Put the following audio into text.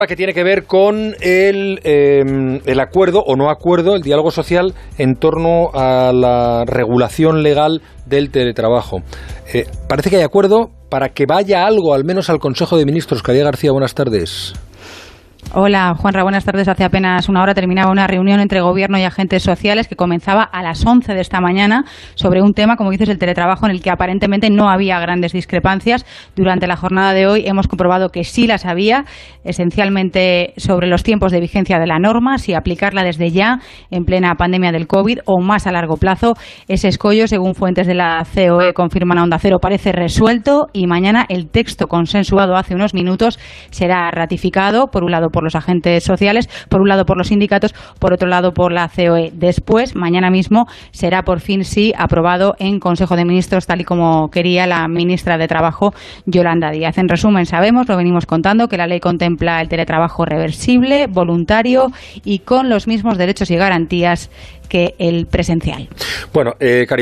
Que tiene que ver con el acuerdo o no acuerdo, el diálogo social en torno a la regulación legal del teletrabajo. Parece que hay acuerdo para que vaya algo, al menos al Consejo de Ministros. Caridad García, buenas tardes. Hola, Juanra, buenas tardes. Hace apenas una hora terminaba una reunión entre Gobierno y agentes sociales que comenzaba a las 11 de esta mañana sobre un tema, como dices, el teletrabajo, en el que aparentemente no había grandes discrepancias. Durante la jornada de hoy hemos comprobado que sí las había, esencialmente sobre los tiempos de vigencia de la norma, si aplicarla desde ya, en plena pandemia del COVID, o más a largo plazo. Ese escollo, según fuentes de la COE, confirman a Onda Cero, parece resuelto, y mañana el texto consensuado hace unos minutos será ratificado, por un lado por los agentes sociales, por un lado por los sindicatos, por otro lado por la COE. Después, mañana mismo, será por fin sí aprobado en Consejo de Ministros, tal y como quería la ministra de Trabajo, Yolanda Díaz. En resumen, sabemos, lo venimos contando, que la ley contempla el teletrabajo reversible, voluntario y con los mismos derechos y garantías que el presencial. Bueno,